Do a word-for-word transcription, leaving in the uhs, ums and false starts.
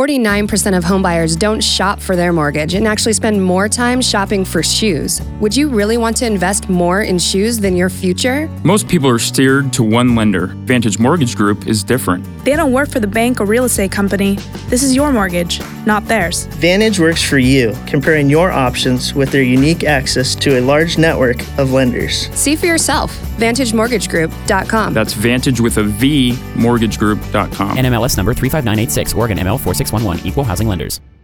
forty-nine percent of homebuyers don't shop for their mortgage and actually spend more time shopping for shoes. Would you really want to invest more in shoes than your future? Most people are steered to one lender. Vantage Mortgage Group is different. They don't work for the bank or real estate company. This is your mortgage, not theirs. Vantage works for you, comparing your options with their unique access to a large network of lenders. See for yourself. vantage mortgage group dot com. That's Vantage with a V, mortgage group dot com. N M L S number three five nine eight six, Oregon M L four six one one, Equal Housing Lenders.